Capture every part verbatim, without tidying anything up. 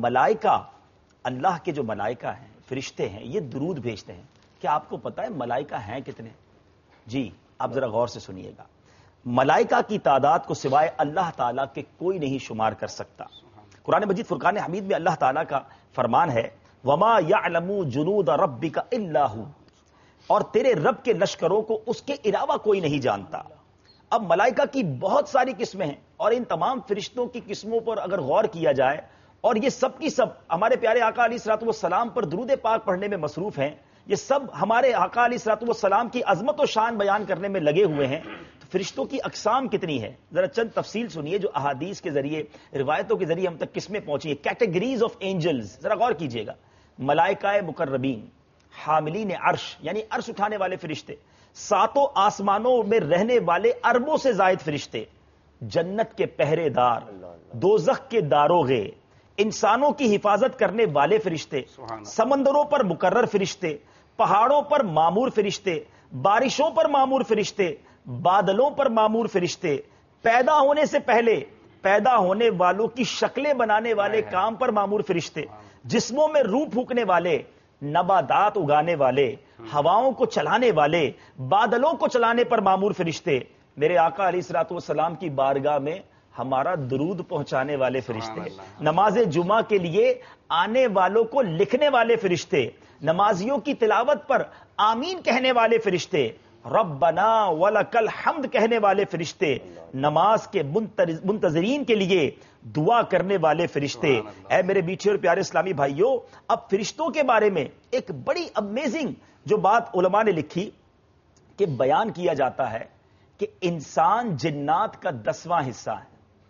ملائکہ، اللہ کے جو ملائکہ ہیں، فرشتے ہیں، یہ درود بھیجتے ہیں. کیا آپ کو پتا ہے ملائکہ ہیں کتنے؟ جی آپ ذرا غور سے سنیے گا. ملائکہ کی تعداد کو سوائے اللہ تعالیٰ کے کوئی نہیں شمار کر سکتا. قرآن مجید فرقان حمید میں اللہ تعالیٰ کا فرمان ہے وما یعلم جنود ربک الا ھو، اور تیرے رب کے لشکروں کو اس کے علاوہ کوئی نہیں جانتا. اب ملائکہ کی بہت ساری قسمیں ہیں، اور ان تمام فرشتوں کی قسموں پر اگر غور کیا جائے، اور یہ سب کی سب ہمارے پیارے آقا علیہ الصلوۃ والسلام پر درود پاک پڑھنے میں مصروف ہیں، یہ سب ہمارے آقا علیہ الصلوۃ والسلام کی عظمت و شان بیان کرنے میں لگے ہوئے ہیں. تو فرشتوں کی اقسام کتنی ہے؟ ذرا چند تفصیل سنیے جو احادیث کے ذریعے، روایتوں کے ذریعے ہم تک قسمیں پہنچی ہیں. کیٹیگریز آف اینجلز، ذرا غور کیجئے گا. ملائکہ مقربین، حاملین عرش یعنی عرش اٹھانے والے فرشتے، ساتوں آسمانوں میں رہنے والے اربوں سے زائد فرشتے، جنت کے پہرے دار، دوزخ کے داروغے، انسانوں کی حفاظت کرنے والے فرشتے، سمندروں پر مقرر فرشتے، پہاڑوں پر معمور فرشتے، بارشوں پر معمور فرشتے، بادلوں پر معمور فرشتے، پیدا ہونے سے پہلے پیدا ہونے والوں کی شکلیں بنانے والے کام پر معمور فرشتے، جسموں میں روح پھونکنے والے، نباتات اگانے والے، ہواؤں کو چلانے والے، بادلوں کو چلانے پر معمور فرشتے، میرے آقا علیہ الصلوۃ والسلام کی بارگاہ میں ہمارا درود پہنچانے والے فرشتے، نماز جمعہ کے لیے آنے والوں کو لکھنے والے فرشتے، نمازیوں کی تلاوت پر آمین کہنے والے فرشتے، ربنا ولک الحمد کہنے والے فرشتے، نماز کے منتظرین کے لیے دعا کرنے والے فرشتے. اے میرے میٹھے اور پیارے اسلامی بھائیوں، اب فرشتوں کے بارے میں ایک بڑی امیزنگ جو بات علماء نے لکھی کہ بیان کیا جاتا ہے کہ انسان جنات کا دسواں حصہ ہے.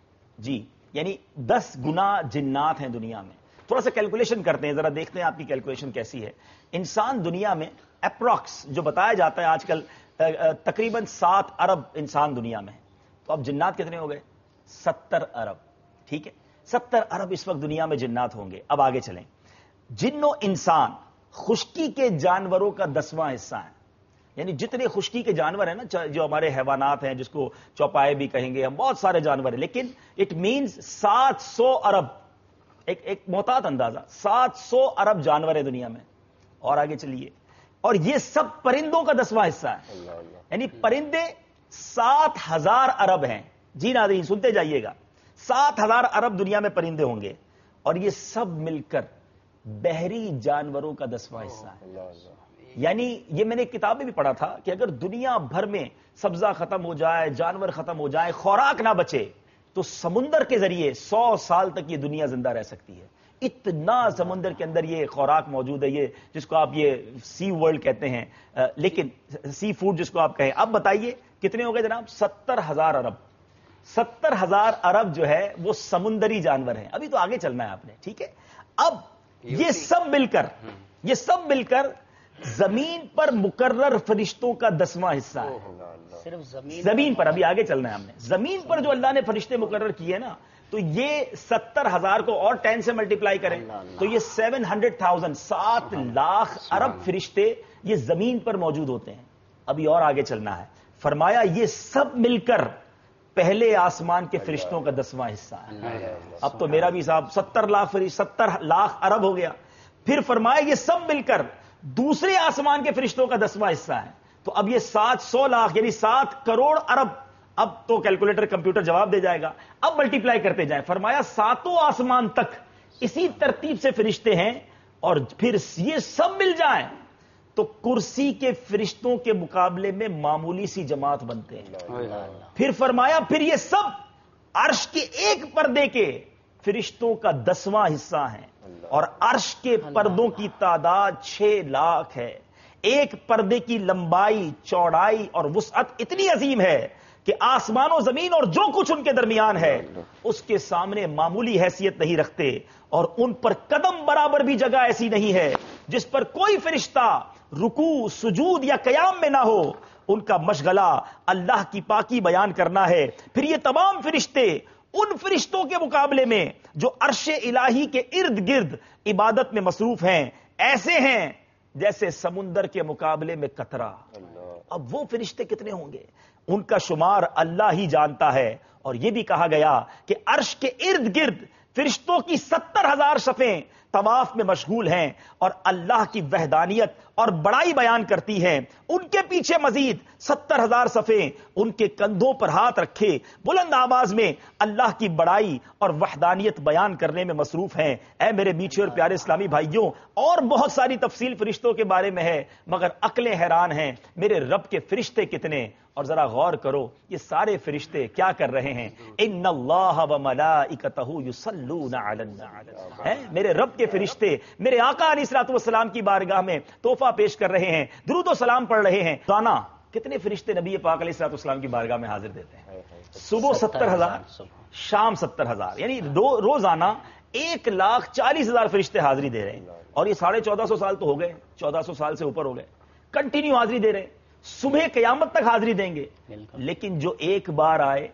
جی یعنی دس گنا جنات ہیں دنیا میں. تھوڑا سا کیلکولیشن کرتے ہیں، ذرا دیکھتے ہیں آپ کی کیلکولیشن کیسی ہے. انسان دنیا میں اپروکس جو بتایا جاتا ہے آج کل تقریباً سات ارب انسان دنیا میں. تو اب جنات کتنے ہو گئے؟ ستر ارب. ٹھیک ہے، ستر ارب اس وقت دنیا میں جنات ہوں گے. اب آگے چلیں. جن و انسان خشکی کے جانوروں کا دسواں حصہ ہے. یعنی جتنے خشکی کے جانور ہیں نا، جو ہمارے حیوانات ہیں، جس کو چوپائے بھی کہیں گے ہم، بہت سارے جانور ہیں، لیکن اٹ مینز سات سو ارب، ایک ایک محتاط اندازہ، سات سو ارب جانور ہیں دنیا میں. اور آگے چلیے، اور یہ سب پرندوں کا دسواں حصہ ہے. یعنی پرندے سات ہزار ارب ہیں. جی ناظرین سنتے جائیے گا، سات ہزار ارب دنیا میں پرندے ہوں گے، اور یہ سب مل کر بحری جانوروں کا دسواں حصہ ہے. یعنی یہ میں نے کتاب میں بھی پڑھا تھا کہ اگر دنیا بھر میں سبزہ ختم ہو جائے، جانور ختم ہو جائے، خوراک نہ بچے، تو سمندر کے ذریعے سو سال تک یہ دنیا زندہ رہ سکتی ہے. اتنا سمندر کے اندر یہ خوراک موجود ہے، یہ جس کو آپ یہ سی ورلڈ کہتے ہیں، لیکن سی فوڈ جس کو آپ کہیں. اب بتائیے کتنے ہو گئے جناب؟ ستر ہزار ارب. ستر ہزار ارب جو ہے وہ سمندری جانور ہیں. ابھی تو آگے چلنا ہے آپ نے. ٹھیک ہے، اب یہ سب مل کر یہ سب مل کر زمین پر مقرر فرشتوں کا دسواں حصہ ہے. صرف زمین زمین پر ابھی آگے چلنا ہے ہم نے. زمین پر جو اللہ نے فرشتے مقرر کیے نا، تو یہ ستر ہزار کو اور ٹین سے ملٹیپلائی کریں تو یہ سیون ہنڈریڈ تھاؤزینڈ سات لاکھ ارب فرشتے یہ زمین پر موجود ہوتے ہیں. ابھی اور آگے چلنا ہے. فرمایا یہ سب مل کر پہلے آسمان کے فرشتوں کا دسواں حصہ ہے. اب تو میرا بھی صاحب ستر لاکھ ستر لاکھ ارب ہو گیا. پھر فرمایا یہ سب مل کر دوسرے آسمان کے فرشتوں کا دسواں حصہ ہے. تو اب یہ سات سو لاکھ یعنی سات کروڑ ارب. اب تو کیلکولیٹر کمپیوٹر جواب دے جائے گا. اب ملٹیپلائی کرتے جائیں. فرمایا ساتوں آسمان تک اسی ترتیب سے فرشتے ہیں، اور پھر یہ سب مل جائیں تو کرسی کے فرشتوں کے مقابلے میں معمولی سی جماعت بنتے ہیں. پھر فرمایا پھر یہ سب عرش کے ایک پردے کے فرشتوں کا دسواں حصہ ہیں، اور عرش کے پردوں کی تعداد چھ لاکھ ہے. ایک پردے کی لمبائی، چوڑائی اور وسعت اتنی عظیم ہے کہ آسمان و زمین اور جو کچھ ان کے درمیان ہے اس کے سامنے معمولی حیثیت نہیں رکھتے، اور ان پر قدم برابر بھی جگہ ایسی نہیں ہے جس پر کوئی فرشتہ رکوع، سجود یا قیام میں نہ ہو. ان کا مشغلہ اللہ کی پاکی بیان کرنا ہے. پھر یہ تمام فرشتے ان فرشتوں کے مقابلے میں جو عرش الہی کے ارد گرد عبادت میں مصروف ہیں، ایسے ہیں جیسے سمندر کے مقابلے میں قطرہ. اب وہ فرشتے کتنے ہوں گے؟ ان کا شمار اللہ ہی جانتا ہے. اور یہ بھی کہا گیا کہ عرش کے ارد گرد فرشتوں کی ستر ہزار صفیں طواف میں مشغول ہیں اور اللہ کی وحدانیت اور بڑائی بیان کرتی ہیں. ان کے پیچھے مزید ستر ہزار صفیں ان کے کندھوں پر ہاتھ رکھے بلند آواز میں اللہ کی بڑائی اور وحدانیت بیان کرنے میں مصروف ہیں. اے میرے میٹھے اور پیارے اسلامی بھائیوں، اور بہت ساری تفصیل فرشتوں کے بارے میں ہے، مگر عقلیں حیران ہیں میرے رب کے فرشتے کتنے. اور ذرا غور کرو، یہ سارے فرشتے کیا کر رہے ہیں؟ ان اللہ وملائکتہ یصلون علی النبی، ہیں میرے رب کے فرشتے میرے آقا علیہ الصلوۃ والسلام کی بارگاہ میں تحفہ پیش کر رہے ہیں، درود و سلام پڑھ رہے ہیں. روزانہ کتنے فرشتے نبی پاک علیہ الصلوۃ والسلام کی بارگاہ میں حاضر دیتے ہیں؟ صبح ستر ہزار، شام ستر ہزار، یعنی روزانہ ایک لاکھ چالیس ہزار فرشتے حاضری دے رہے ہیں. اور یہ ساڑھے چودہ سو سال تو ہو گئے، چودہ سو سال سے اوپر ہو گئے، کنٹینیو حاضری دے رہے ہیں. صبح قیامت تک حاضری دیں گے، لیکن جو ایک بار آئے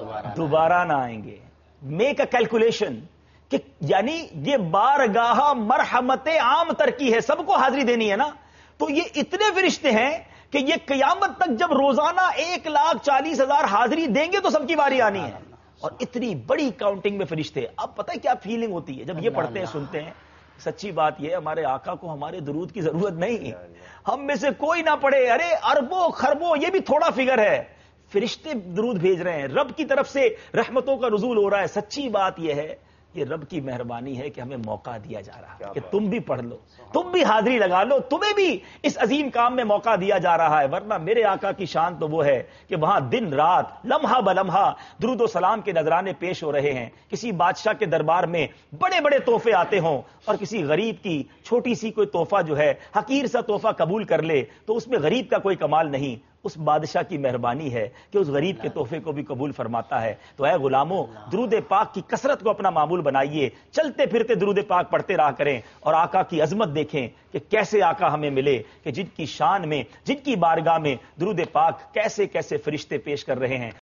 دوبارہ نہ آئیں گے. میک اے کیلکولیشن کہ یعنی یہ بارگاہ مرحمت عام تر کی ہے، سب کو حاضری دینی ہے نا. تو یہ اتنے فرشتے ہیں کہ یہ قیامت تک جب روزانہ ایک لاکھ چالیس ہزار حاضری دیں گے تو سب کی باری آنی ہے. اور اتنی بڑی کاؤنٹنگ میں فرشتے. اب پتہ ہے کیا فیلنگ ہوتی ہے جب یہ پڑھتے ہیں سنتے ہیں؟ سچی بات یہ، ہمارے آقا کو ہمارے درود کی ضرورت نہیں، ہم میں سے کوئی نہ پڑھے. ارے اربوں خربوں یہ بھی تھوڑا فگر ہے، فرشتے درود بھیج رہے ہیں، رب کی طرف سے رحمتوں کا نزول ہو رہا ہے. سچی بات یہ ہے، یہ رب کی مہربانی ہے کہ ہمیں موقع دیا جا رہا ہے کہ تم بھی پڑھ لو، تم بھی حاضری لگا لو، تمہیں بھی اس عظیم کام میں موقع دیا جا رہا ہے. ورنہ میرے آقا کی شان تو وہ ہے کہ وہاں دن رات لمحہ بلمحہ درود و سلام کے نذرانے پیش ہو رہے ہیں. کسی بادشاہ کے دربار میں بڑے بڑے تحفے آتے ہوں اور کسی غریب کی چھوٹی سی کوئی تحفہ جو ہے، حقیر سا تحفہ قبول کر لے تو اس میں غریب کا کوئی کمال نہیں، اس بادشاہ کی مہربانی ہے کہ اس غریب کے تحفے کو بھی قبول فرماتا ہے. تو اے غلاموں، درود پاک کی کثرت کو اپنا معمول بنائیے، چلتے پھرتے درود پاک پڑھتے رہا کریں اور آقا کی عظمت دیکھیں کہ کیسے آقا ہمیں ملے، کہ جن کی شان میں، جن کی بارگاہ میں درود پاک کیسے کیسے فرشتے پیش کر رہے ہیں.